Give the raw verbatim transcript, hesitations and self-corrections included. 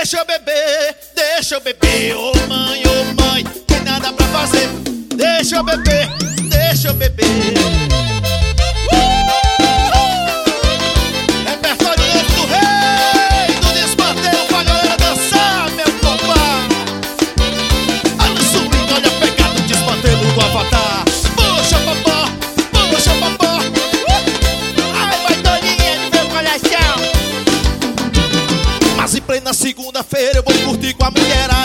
Deixa eu beber, deixa eu beber. Ô oh, mãe, ô oh, mãe, tem nada pra fazer. Deixa eu beber, deixa eu beber. Repertório novo do rei do desmantelo pra galera dançar, meu compadre. Olha o swing, olha a pegada do desmantelo do Avatar. Puxa popó, puxa popó. Ai, vai Toninha do meu coração. Mas em plena segunda-feira eu vou curtir com a mulher.